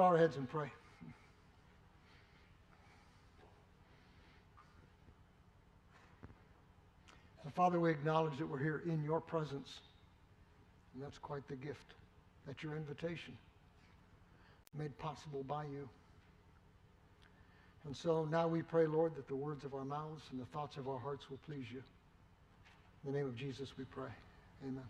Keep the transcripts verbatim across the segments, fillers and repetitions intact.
bow our heads and pray. And Father, we acknowledge that we're here in your presence, and that's quite the gift. That's your invitation, made possible by you. And so now we pray, Lord, that the words of our mouths and the thoughts of our hearts will please you. In the name of Jesus we pray. Amen.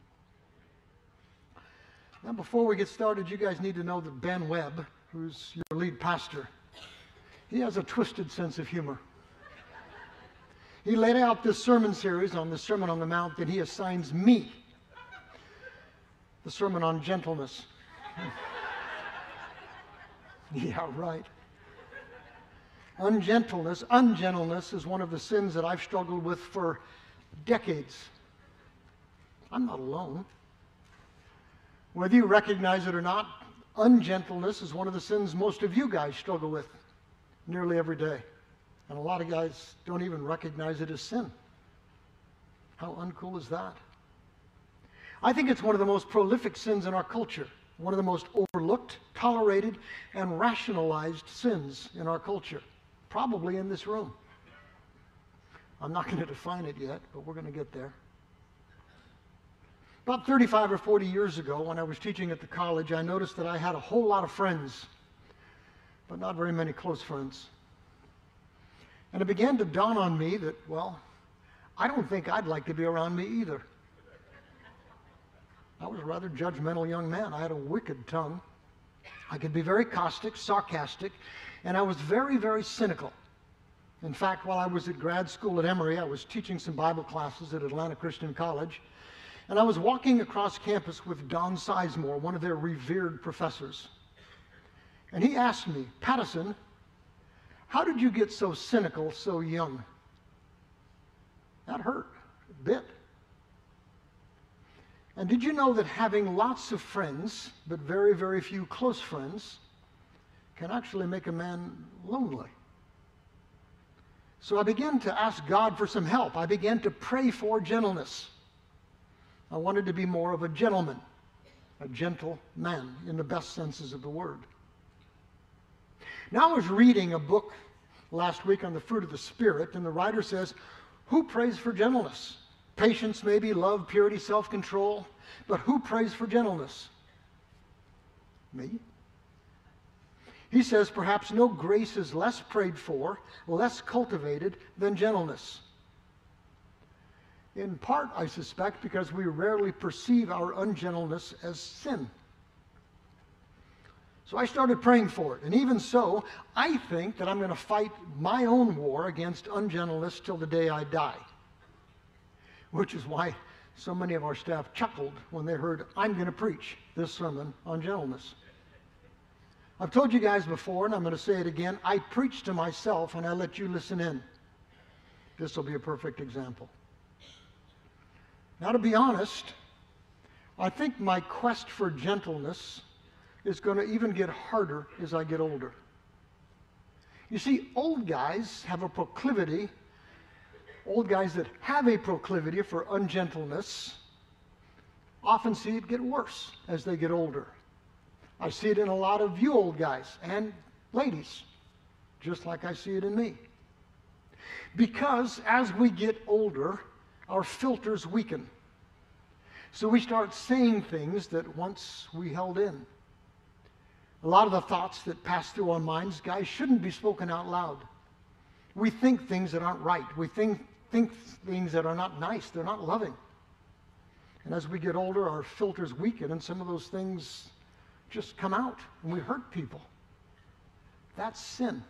Now, before we get started, you guys need to know that Ben Webb, who's your lead pastor, he has a twisted sense of humor. He laid out this sermon series on the Sermon on the Mount that he assigns me, the Sermon on Gentleness. Yeah, right. Ungentleness, ungentleness is one of the sins that I've struggled with for decades. I'm not alone. Whether you recognize it or not, ungentleness is one of the sins most of you guys struggle with nearly every day. And a lot of guys don't even recognize it as sin. How uncool is that? I think it's one of the most prolific sins in our culture, one of the most overlooked, tolerated, and rationalized sins in our culture, probably in this room. I'm not going to define it yet, but we're going to get there. About thirty-five or forty years ago, when I was teaching at the college, I noticed that I had a whole lot of friends, but not very many close friends. And it began to dawn on me that, well, I don't think I'd like to be around me either. I was a rather judgmental young man. I had a wicked tongue. I could be very caustic, sarcastic, and I was very, very cynical. In fact, while I was at grad school at Emory, I was teaching some Bible classes at Atlanta Christian College, and I was walking across campus with Don Sizemore, one of their revered professors. And he asked me, "Pattison, how did you get so cynical so young?" That hurt a bit. And did you know that having lots of friends, but very, very few close friends, can actually make a man lonely? So I began to ask God for some help. I began to pray for gentleness. I wanted to be more of a gentleman, a gentle man in the best senses of the word. Now I was reading a book last week on the fruit of the Spirit, and the writer says, who prays for gentleness? Patience, maybe, love, purity, self-control, but who prays for gentleness? Me. He says, perhaps no grace is less prayed for, less cultivated than gentleness. In part, I suspect, because we rarely perceive our ungentleness as sin. So I started praying for it. And even so, I think that I'm going to fight my own war against ungentleness till the day I die. Which is why so many of our staff chuckled when they heard I'm going to preach this sermon on gentleness. I've told you guys before, and I'm going to say it again, I preach to myself and I let you listen in. This will be a perfect example. Now, to be honest, I think my quest for gentleness is going to even get harder as I get older. You see, old guys have a proclivity, old guys that have a proclivity for ungentleness often see it get worse as they get older. I see it in a lot of you old guys and ladies, just like I see it in me. Because as we get older, our filters weaken. So we start saying things that once we held in. A lot of the thoughts that pass through our minds, guys, shouldn't be spoken out loud. We think things that aren't right. We think, think things that are not nice. They're not loving. And as we get older, our filters weaken, and some of those things just come out, and we hurt people. That's sin.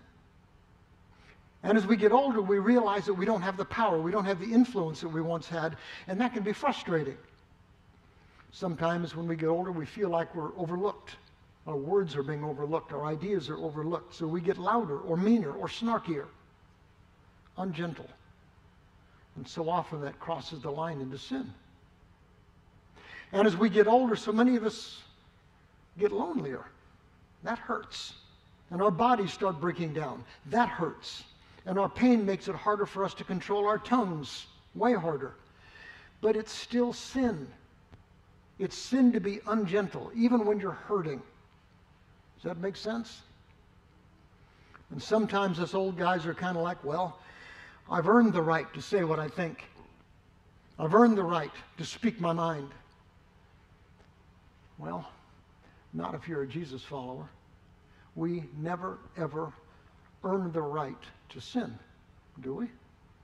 And as we get older, we realize that we don't have the power, we don't have the influence that we once had, and that can be frustrating. Sometimes when we get older, we feel like we're overlooked. Our words are being overlooked, our ideas are overlooked, so we get louder or meaner or snarkier, ungentle. And so often that crosses the line into sin. And as we get older, so many of us get lonelier. That hurts. And our bodies start breaking down. That hurts. And our pain makes it harder for us to control our tongues, way harder. But it's still sin. It's sin to be ungentle, even when you're hurting. Does that make sense? And sometimes us old guys are kind of like, well, I've earned the right to say what I think. I've earned the right to speak my mind. Well, not if you're a Jesus follower. We never, ever earn the right to sin, do we?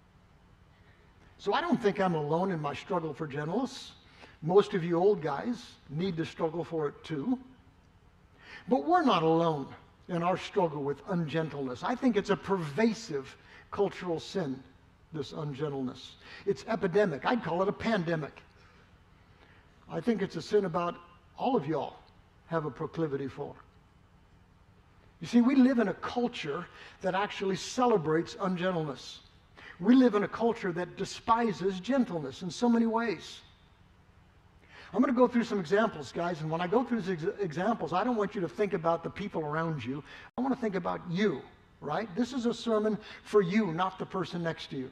So I don't think I'm alone in my struggle for gentleness. Most of you old guys need to struggle for it too. But we're not alone in our struggle with ungentleness. I think it's a pervasive cultural sin, this ungentleness. It's epidemic. I'd call it a pandemic. I think it's a sin about all of y'all have a proclivity for. You see, we live in a culture that actually celebrates ungentleness. We live in a culture that despises gentleness in so many ways. I'm going to go through some examples, guys, and when I go through these ex- examples, I don't want you to think about the people around you. I want to think about you, right? This is a sermon for you, not the person next to you.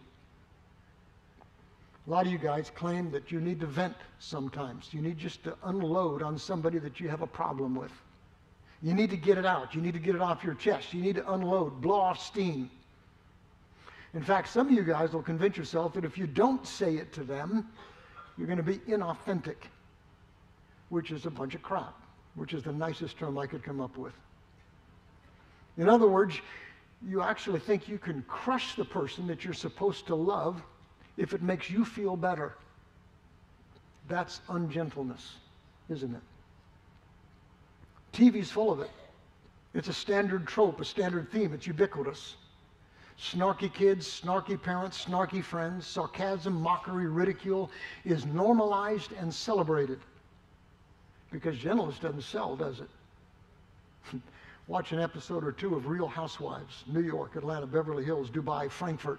A lot of you guys claim that you need to vent sometimes. You need just to unload on somebody that you have a problem with. You need to get it out. You need to get it off your chest. You need to unload, blow off steam. In fact, some of you guys will convince yourself that if you don't say it to them, you're going to be inauthentic, which is a bunch of crap, which is the nicest term I could come up with. In other words, you actually think you can crush the person that you're supposed to love if it makes you feel better. That's ungentleness, isn't it? T V's full of it. It's a standard trope, a standard theme. It's ubiquitous. Snarky kids, snarky parents, snarky friends, sarcasm, mockery, ridicule is normalized and celebrated. Because gentleness doesn't sell, does it? Watch an episode or two of Real Housewives, New York, Atlanta, Beverly Hills, Dubai, Frankfurt.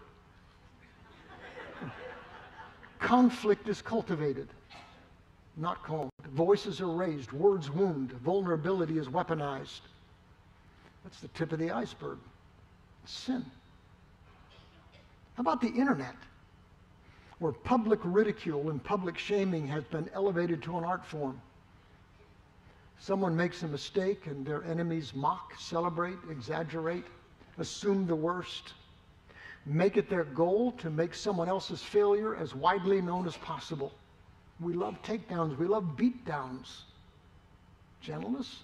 Conflict is cultivated, not calmed. Voices are raised, words wound, vulnerability is weaponized. That's the tip of the iceberg. Sin. How about the internet, where public ridicule and public shaming has been elevated to an art form? Someone makes a mistake and their enemies mock, celebrate, exaggerate, assume the worst, make it their goal to make someone else's failure as widely known as possible. We love takedowns. We love beatdowns. Gentleness.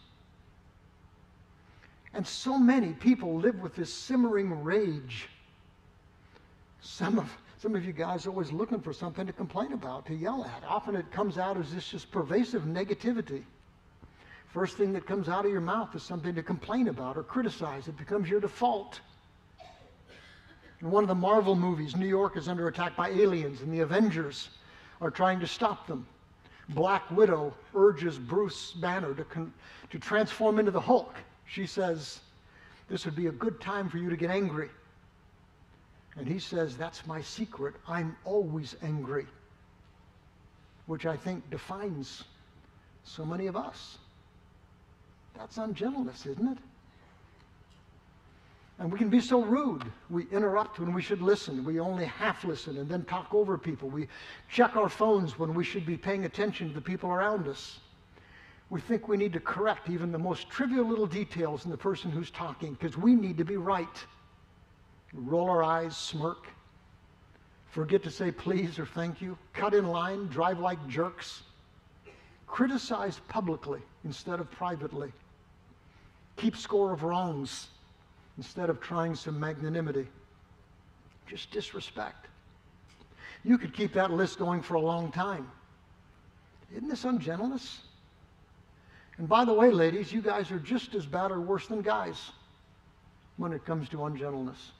And so many people live with this simmering rage. Some of, some of you guys are always looking for something to complain about, to yell at. Often it comes out as this just pervasive negativity. First thing that comes out of your mouth is something to complain about or criticize. It becomes your default. In one of the Marvel movies, New York is under attack by aliens, and the Avengers are trying to stop them. Black Widow urges Bruce Banner to, con- to transform into the Hulk. She says, this would be a good time for you to get angry. And he says, that's my secret. I'm always angry. Which I think defines so many of us. That's ungentleness, isn't it? And we can be so rude. We interrupt when we should listen. We only half listen and then talk over people. We check our phones when we should be paying attention to the people around us. We think we need to correct even the most trivial little details in the person who's talking because we need to be right. We roll our eyes, smirk, forget to say please or thank you, cut in line, drive like jerks, criticize publicly instead of privately, keep score of wrongs instead of trying some magnanimity. Just disrespect. You could keep that list going for a long time. Isn't this ungentleness? And by the way, ladies, you guys are just as bad or worse than guys when it comes to ungentleness.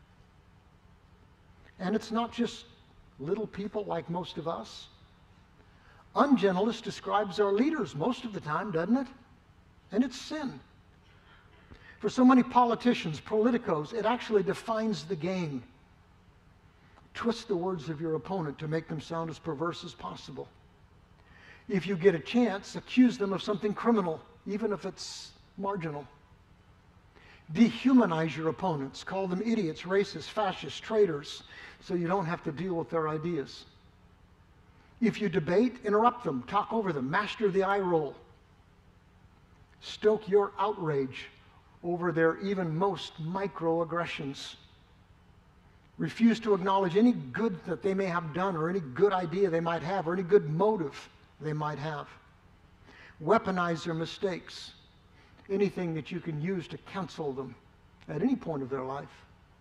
And it's not just little people like most of us. Ungentleness describes our leaders most of the time, doesn't it? And it's sin. For so many politicians, politicos, it actually defines the game. Twist the words of your opponent to make them sound as perverse as possible. If you get a chance, accuse them of something criminal, even if it's marginal. Dehumanize your opponents. Call them idiots, racists, fascists, traitors, so you don't have to deal with their ideas. If you debate, interrupt them, talk over them, master the eye roll. stoke your outrage over their even most microaggressions. Refuse to acknowledge any good that they may have done, or any good idea they might have, or any good motive they might have. Weaponize their mistakes, anything that you can use to counsel them at any point of their life.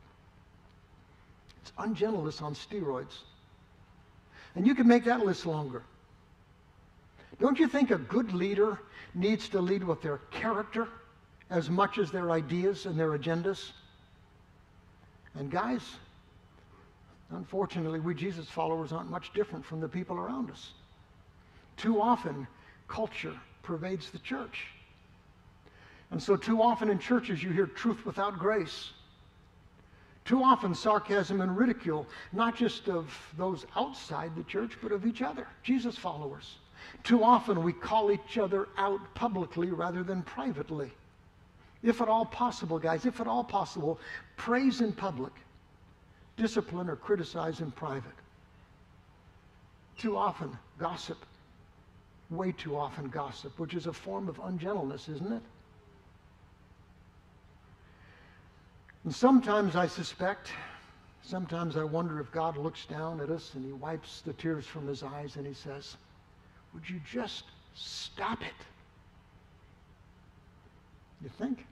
It's ungentleness on steroids. And you can make that list longer. Don't you think a good leader needs to lead with their character as much as their ideas and their agendas? And guys, unfortunately, we Jesus followers aren't much different from the people around us. Too often, culture pervades the church. And so too often in churches you hear truth without grace. Too often sarcasm and ridicule, not just of those outside the church, but of each other, Jesus followers. Too often we call each other out publicly rather than privately. If at all possible, guys, if at all possible, praise in public, discipline or criticize in private. Too often, gossip. Way too often gossip, which is a form of ungentleness, isn't it? And sometimes I suspect, sometimes I wonder if God looks down at us and he wipes the tears from his eyes and he says, would you just stop it? You think?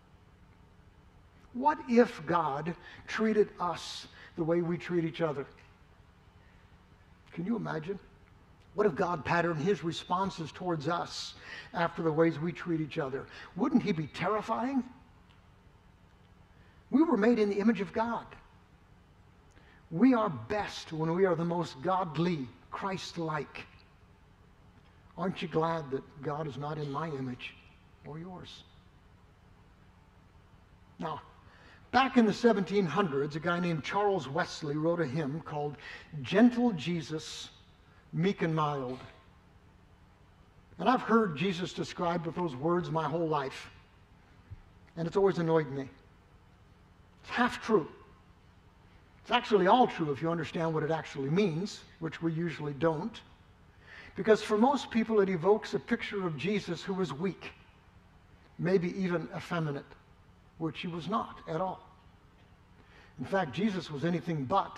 What if God treated us the way we treat each other? Can you imagine? What if God patterned his responses towards us after the ways we treat each other? Wouldn't he be terrifying? We were made in the image of God. We are best when we are the most godly, Christ-like. Aren't you glad that God is not in my image or yours? Now, back in the seventeen hundreds, a guy named Charles Wesley wrote a hymn called Gentle Jesus, Meek and Mild. And I've heard Jesus described with those words my whole life. And it's always annoyed me. It's half true. It's actually all true if you understand what it actually means, which we usually don't. Because for most people it evokes a picture of Jesus who was weak, maybe even effeminate, which he was not at all. In fact, Jesus was anything but.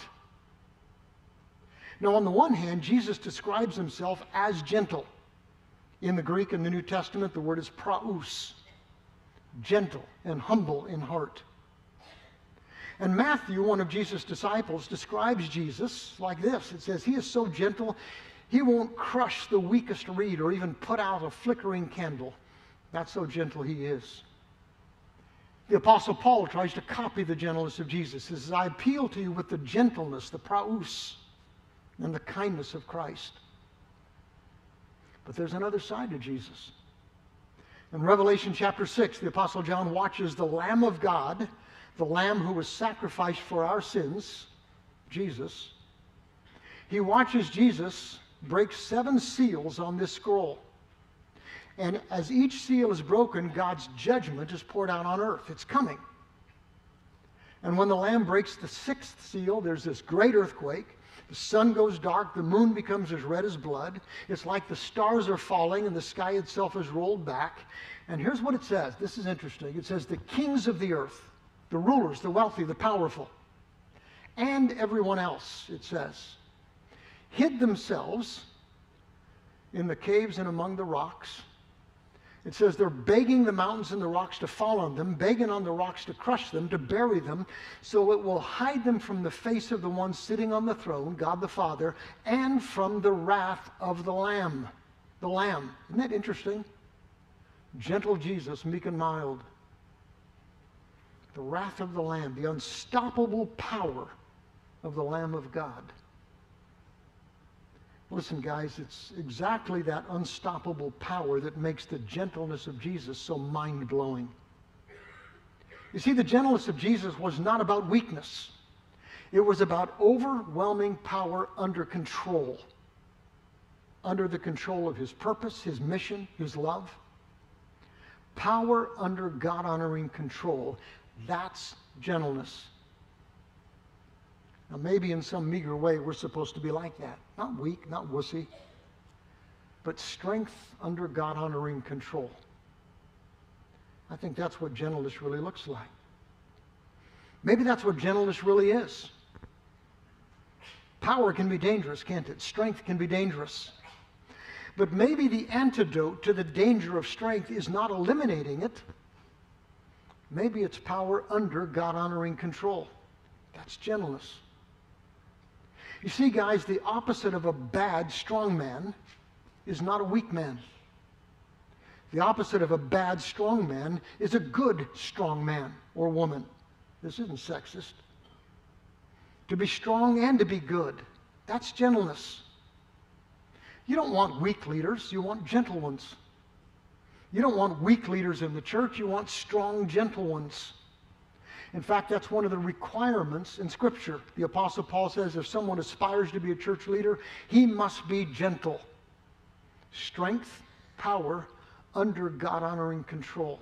Now, on the one hand, Jesus describes himself as gentle. In the Greek and the New Testament, the word is praus, gentle and humble in heart. And Matthew, one of Jesus' disciples, describes Jesus like this. It says, he is so gentle, he won't crush the weakest reed or even put out a flickering candle. That's so gentle he is. The Apostle Paul tries to copy the gentleness of Jesus. He says, I appeal to you with the gentleness, the praus, and the kindness of Christ. But there's another side to Jesus. In Revelation chapter six, the Apostle John watches the Lamb of God, the Lamb who was sacrificed for our sins, Jesus. He watches Jesus break seven seals on this scroll. And as each seal is broken, God's judgment is poured out on earth. It's coming. And when the Lamb breaks the sixth seal, there's this great earthquake. The sun goes dark. The moon becomes as red as blood. It's like the stars are falling and the sky itself is rolled back. And here's what it says. This is interesting. It says, the kings of the earth, the rulers, the wealthy, the powerful, and everyone else, it says, hid themselves in the caves and among the rocks. It says they're begging the mountains and the rocks to fall on them, begging on the rocks to crush them, to bury them, so it will hide them from the face of the one sitting on the throne, God the Father, and from the wrath of the Lamb. The Lamb. Isn't that interesting? Gentle Jesus, meek and mild. The wrath of the Lamb, the unstoppable power of the Lamb of God. Listen, guys, it's exactly that unstoppable power that makes the gentleness of Jesus so mind-blowing. You see, the gentleness of Jesus was not about weakness. It was about overwhelming power under control, under the control of his purpose, his mission, his love. Power under God-honoring control. That's gentleness. Now, maybe in some meager way we're supposed to be like that. Not weak, not wussy, but strength under God-honoring control. I think that's what gentleness really looks like. Maybe that's what gentleness really is. Power can be dangerous, can't it? Strength can be dangerous. But maybe the antidote to the danger of strength is not eliminating it. Maybe it's power under God-honoring control. That's gentleness. You see, guys, the opposite of a bad, strong man is not a weak man. The opposite of a bad, strong man is a good, strong man or woman. This isn't sexist. To be strong and to be good, that's gentleness. You don't want weak leaders, you want gentle ones. You don't want weak leaders in the church, you want strong, gentle ones. In fact, that's one of the requirements in Scripture. The Apostle Paul says if someone aspires to be a church leader, he must be gentle. Strength, power, under God-honoring control.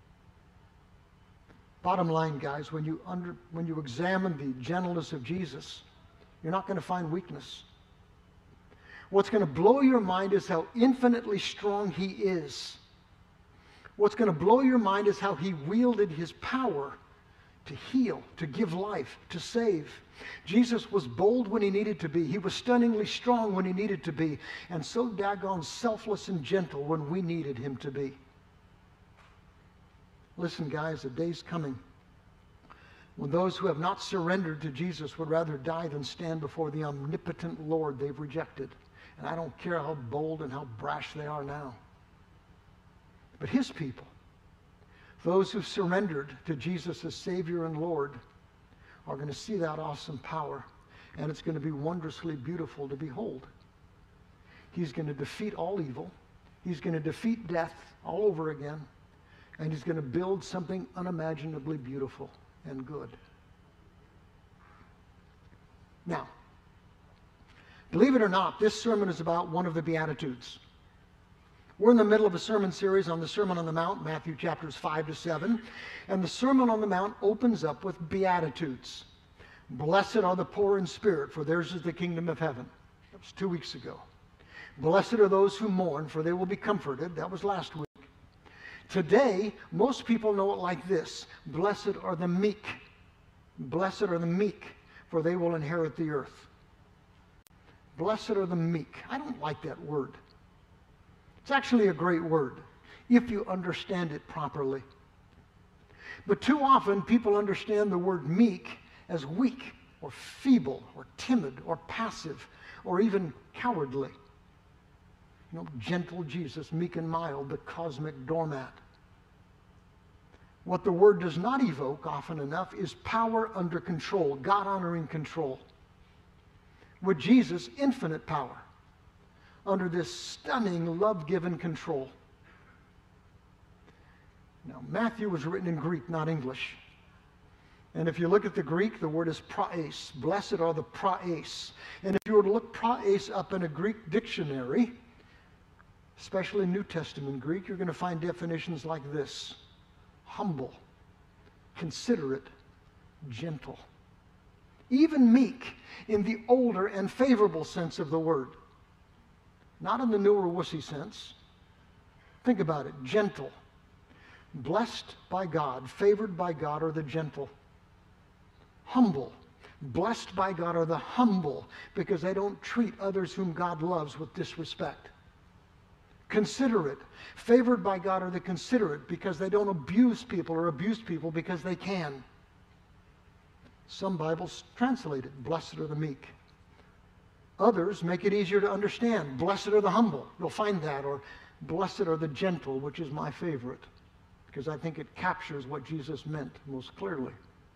Bottom line, guys, when you, under, when you examine the gentleness of Jesus, you're not going to find weakness. What's going to blow your mind is how infinitely strong he is. What's going to blow your mind is how he wielded his power to heal, to give life, to save. Jesus was bold when he needed to be. He was stunningly strong when he needed to be. And so daggone selfless and gentle when we needed him to be. Listen, guys, a day's coming when those who have not surrendered to Jesus would rather die than stand before the omnipotent Lord they've rejected. And I don't care how bold and how brash they are now. But his people, those who've surrendered to Jesus as Savior and Lord, are going to see that awesome power. And it's going to be wondrously beautiful to behold. He's going to defeat all evil. He's going to defeat death all over again. And he's going to build something unimaginably beautiful and good. Now, believe it or not, this sermon is about one of the Beatitudes. We're in the middle of a sermon series on the Sermon on the Mount, Matthew chapters five to seven. And the Sermon on the Mount opens up with Beatitudes. Blessed are the poor in spirit, for theirs is the kingdom of heaven. That was two weeks ago. Blessed are those who mourn, for they will be comforted. That was last week. Today, most people know it like this. Blessed are the meek. Blessed are the meek, for they will inherit the earth. Blessed are the meek. I don't like that word. It's actually a great word if you understand it properly. But too often people understand the word meek as weak or feeble or timid or passive or even cowardly. You know, gentle Jesus, meek and mild, the cosmic doormat. What the word does not evoke often enough is power under control, God-honoring control. With Jesus, infinite power under this stunning, love-given control. Now, Matthew was written in Greek, not English. And if you look at the Greek, the word is praes. Blessed are the praes. And if you were to look praes up in a Greek dictionary, especially New Testament Greek, you're going to find definitions like this: humble, considerate, gentle. Even meek in the older and favorable sense of the word. Not in the newer wussy sense. Think about it. Gentle. Blessed by God, favored by God are the gentle. Humble. Blessed by God are the humble, because they don't treat others whom God loves with disrespect. Considerate. Favored by God are the considerate, because they don't abuse people or abuse people because they can. Some Bibles translate it, blessed are the meek. Others make it easier to understand. Blessed are the humble. You'll find that. Or blessed are the gentle, which is my favorite, because I think it captures what Jesus meant most clearly.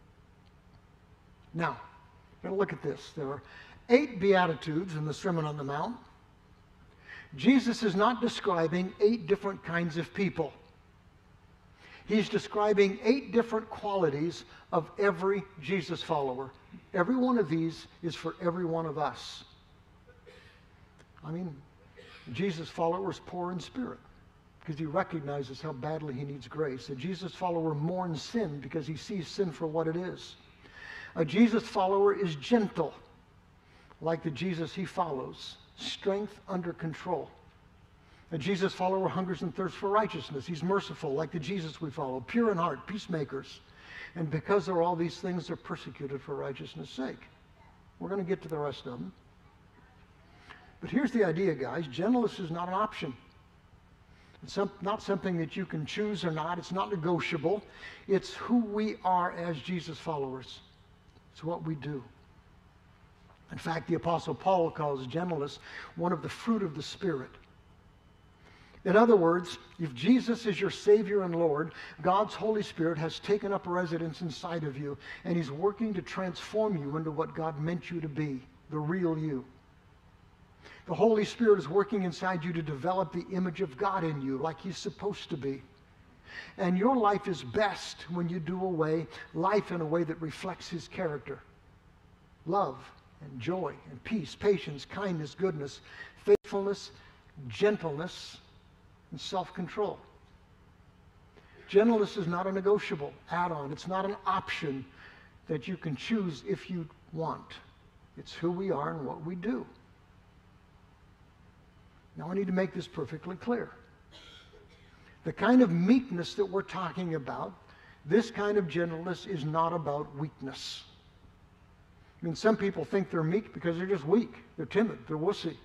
Now, we're going to look at this. There are eight Beatitudes in the Sermon on the Mount. Jesus is not describing eight different kinds of people. He's describing eight different qualities of every Jesus follower. Every one of these is for every one of us. I mean, Jesus follower is poor in spirit because he recognizes how badly he needs grace. A Jesus follower mourns sin because he sees sin for what it is. A Jesus follower is gentle, like the Jesus he follows. Strength under control. A Jesus follower hungers and thirsts for righteousness. He's merciful, like the Jesus we follow, pure in heart, peacemakers. And because they're all these things, they're persecuted for righteousness' sake. We're going to get to the rest of them. But here's the idea, guys. Gentleness is not an option. It's some, not something that you can choose or not. It's not negotiable. It's who we are as Jesus followers. It's what we do. In fact, the Apostle Paul calls gentleness one of the fruit of the Spirit. In other words, if Jesus is your Savior and Lord, God's Holy Spirit has taken up residence inside of you, and He's working to transform you into what God meant you to be, the real you. The Holy Spirit is working inside you to develop the image of God in you like He's supposed to be. And your life is best when you do away life in a way that reflects His character. Love and joy and peace, patience, kindness, goodness, faithfulness, gentleness, and self-control. Gentleness is not a negotiable add-on. It's not an option that you can choose if you want. It's who we are and what we do. Now I need to make this perfectly clear. The kind of meekness that we're talking about, this kind of gentleness is not about weakness. I mean, some people think they're meek because they're just weak. They're timid. They're wussy.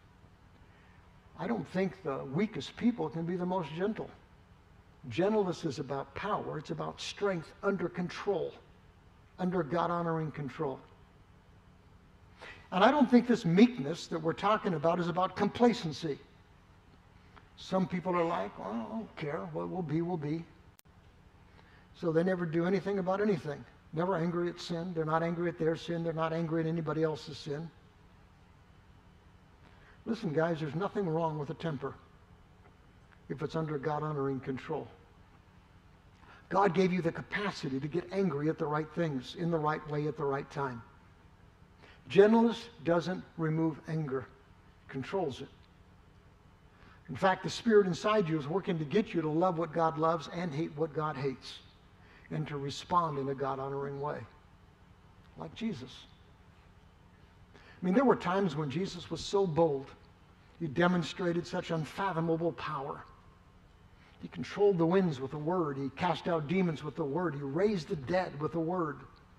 I don't think the weakest people can be the most gentle. Gentleness is about power. It's about strength under control, under God-honoring control. And I don't think this meekness that we're talking about is about complacency. Some people are like, well, I don't care. What will be, will be. So they never do anything about anything. Never angry at sin. They're not angry at their sin. They're not angry at anybody else's sin. Listen, guys, there's nothing wrong with a temper if it's under God-honoring control. God gave you the capacity to get angry at the right things in the right way at the right time. Gentleness doesn't remove anger, it controls it. In fact, the Spirit inside you is working to get you to love what God loves and hate what God hates, and to respond in a God-honoring way, like Jesus. I mean, there were times when Jesus was so bold. He demonstrated such unfathomable power. He controlled the winds with a word. He cast out demons with a word. He raised the dead with a word.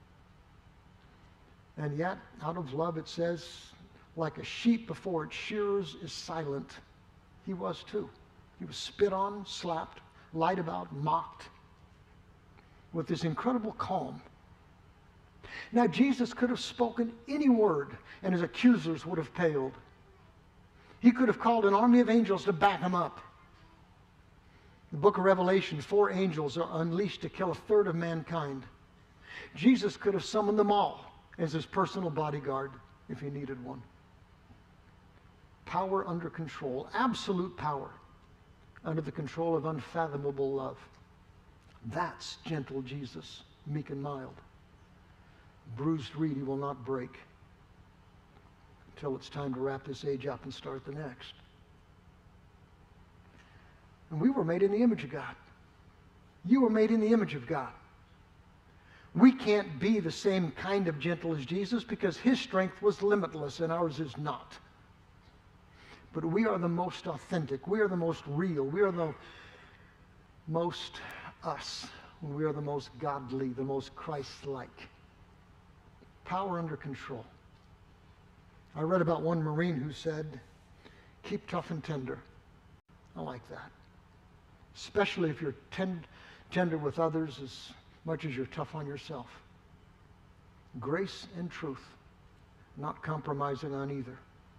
And yet, out of love, it says, like a sheep before its shearers is silent. He was too. He was spit on, slapped, lied about, mocked, with this incredible calm. Now, Jesus could have spoken any word, and his accusers would have paled. He could have called an army of angels to back him up. The book of Revelation, four angels are unleashed to kill a third of mankind. Jesus could have summoned them all as his personal bodyguard if he needed one. Power under control, absolute power under the control of unfathomable love. That's gentle Jesus, meek and mild. Bruised reed he will not break until it's time to wrap this age up and start the next. And we were made in the image of God. You were made in the image of God. We can't be the same kind of gentle as Jesus because his strength was limitless and ours is not. But we are the most authentic. We are the most real. We are the most us. We are the most godly, the most Christ-like. Power under control. I read about one Marine who said, keep tough and tender. I like that. Especially if you're ten- tender with others as much as you're tough on yourself. Grace and truth, not compromising on either.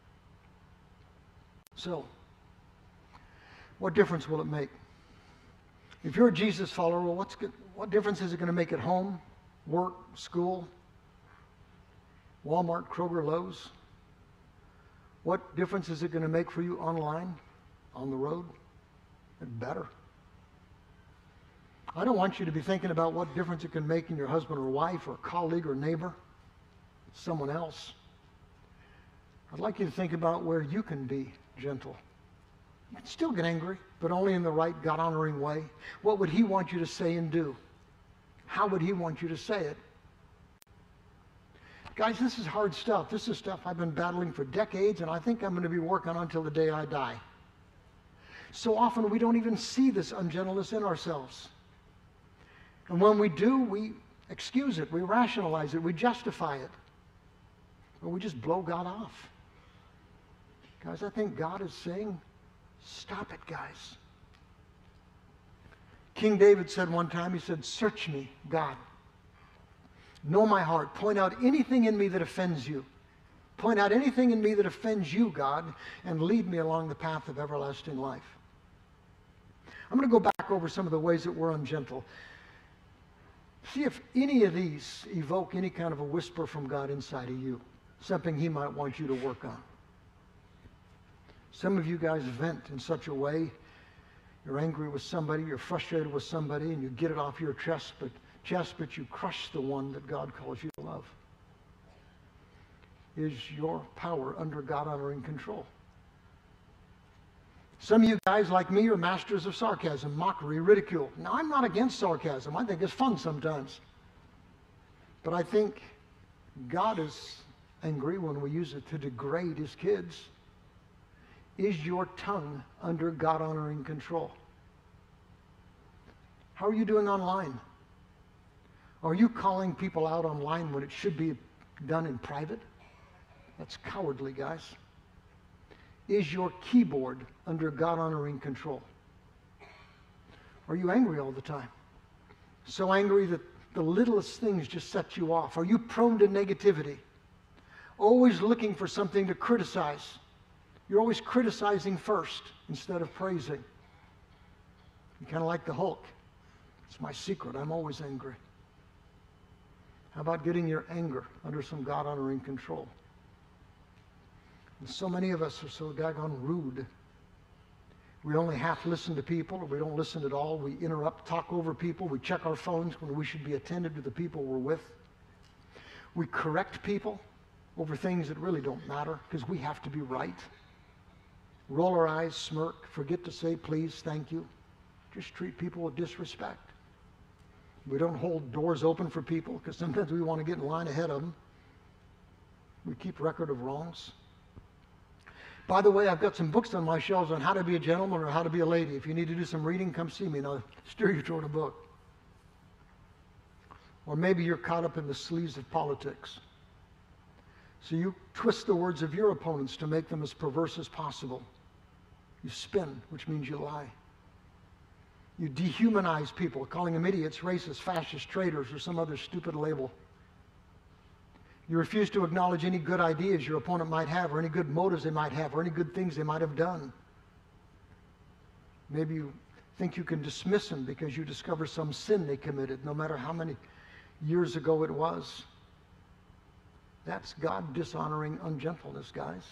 So, what difference will it make? If you're a Jesus follower, well, what's good, what difference is it going to make at home, work, school, Walmart, Kroger, Lowe's? What difference is it going to make for you online, on the road? It better. I don't want you to be thinking about what difference it can make in your husband or wife or colleague or neighbor, someone else. I'd like you to think about where you can be gentle. You can still get angry, but only in the right God-honoring way. What would he want you to say and do? How would he want you to say it? Guys, this is hard stuff. This is stuff I've been battling for decades, and I think I'm going to be working on until the day I die. So often we don't even see this ungentleness in ourselves. And when we do, we excuse it, we rationalize it, we justify it. Or we just blow God off. Guys, I think God is saying, stop it, guys. King David said one time, he said, search me, God. Know my heart. Point out anything in me that offends you. Point out anything in me that offends you, God, and lead me along the path of everlasting life. I'm going to go back over some of the ways that we're ungentle. See if any of these evoke any kind of a whisper from God inside of you, something he might want you to work on. Some of you guys vent in such a way, you're angry with somebody, you're frustrated with somebody, and you get it off your chest, but, chest, but you crush the one that God calls you to love. Is your power under God-honoring control? Some of you guys, like me, are masters of sarcasm, mockery, ridicule. Now, I'm not against sarcasm. I think it's fun sometimes. But I think God is angry when we use it to degrade his kids. Is your tongue under God-honoring control? How are you doing online? Are you calling people out online when it should be done in private? That's cowardly, guys. Is your keyboard under God-honoring control? Are you angry all the time? So angry that the littlest things just set you off? Are you prone to negativity? Always looking for something to criticize? You're always criticizing first instead of praising. You're kind of like the Hulk. It's my secret. I'm always angry. How about getting your anger under some God-honoring control? And so many of us are so daggone rude. We only half listen to people, or we don't listen at all. We interrupt, talk over people. We check our phones when we should be attentive to the people we're with. We correct people over things that really don't matter because we have to be right. Roll our eyes, smirk, forget to say please, thank you. Just treat people with disrespect. We don't hold doors open for people because sometimes we want to get in line ahead of them. We keep record of wrongs. By the way, I've got some books on my shelves on how to be a gentleman or how to be a lady. If you need to do some reading, come see me and I'll steer you toward a book. Or maybe you're caught up in the sleaze of politics. So you twist the words of your opponents to make them as perverse as possible. You spin, which means you lie. You dehumanize people, calling them idiots, racists, fascists, traitors, or some other stupid label. You refuse to acknowledge any good ideas your opponent might have, or any good motives they might have, or any good things they might have done. Maybe you think you can dismiss them because you discover some sin they committed, no matter how many years ago it was. That's God dishonoring ungentleness, guys.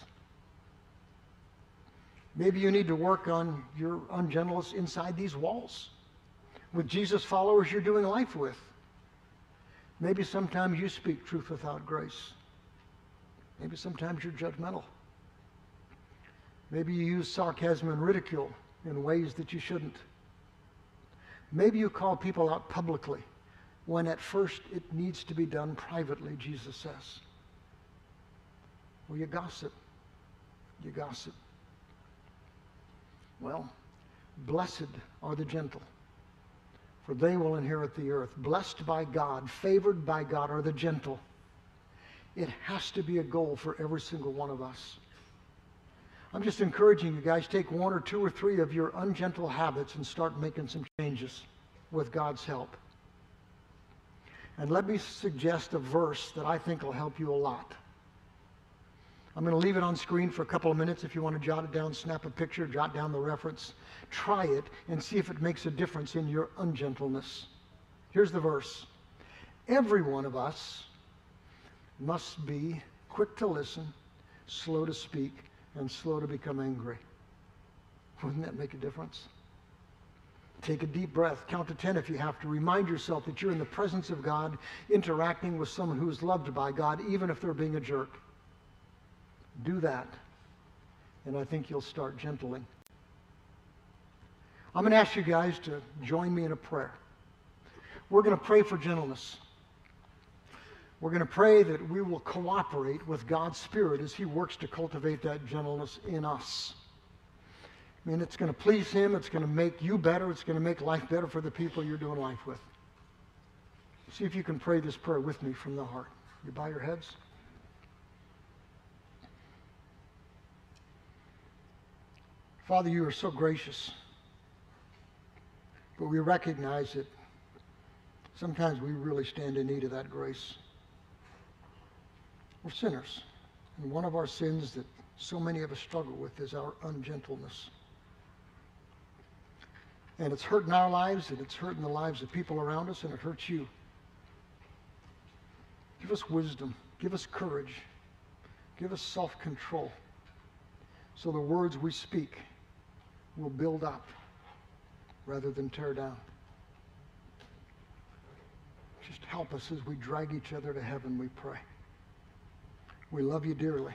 Maybe you need to work on your ungentleness inside these walls with Jesus followers you're doing life with. Maybe sometimes you speak truth without grace. Maybe sometimes you're judgmental. Maybe you use sarcasm and ridicule in ways that you shouldn't. Maybe you call people out publicly when at first it needs to be done privately, Jesus says. Or you gossip. You gossip. Well, blessed are the gentle, for they will inherit the earth. Blessed by God, favored by God are the gentle. It has to be a goal for every single one of us. I'm just encouraging you guys, take one or two or three of your ungentle habits and start making some changes with God's help. And let me suggest a verse that I think will help you a lot. I'm going to leave it on screen for a couple of minutes. If you want to jot it down, snap a picture, jot down the reference. Try it and see if it makes a difference in your ungentleness. Here's the verse. Every one of us must be quick to listen, slow to speak, and slow to become angry. Wouldn't that make a difference? Take a deep breath. Count to ten if you have to. Remind yourself that you're in the presence of God, interacting with someone who is loved by God, even if they're being a jerk. Do that, and I think you'll start gentling. I'm going to ask you guys to join me in a prayer. We're going to pray for gentleness. We're going to pray that we will cooperate with God's Spirit as He works to cultivate that gentleness in us. I mean, it's going to please him. It's going to make you better. It's going to make life better for the people you're doing life with. See if you can pray this prayer with me from the heart. You bow your heads. Father, you are so gracious, but we recognize that sometimes we really stand in need of that grace. We're sinners, and one of our sins that so many of us struggle with is our ungentleness. And it's hurting our lives, and it's hurting the lives of people around us, and it hurts you. Give us wisdom. Give us courage. Give us self-control so the words we speak will build up rather than tear down. Just help us as we drag each other to heaven, we pray. We love you dearly.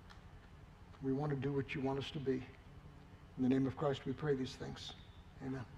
We want to do what you want us to be. In the name of Christ we pray these things. Amen.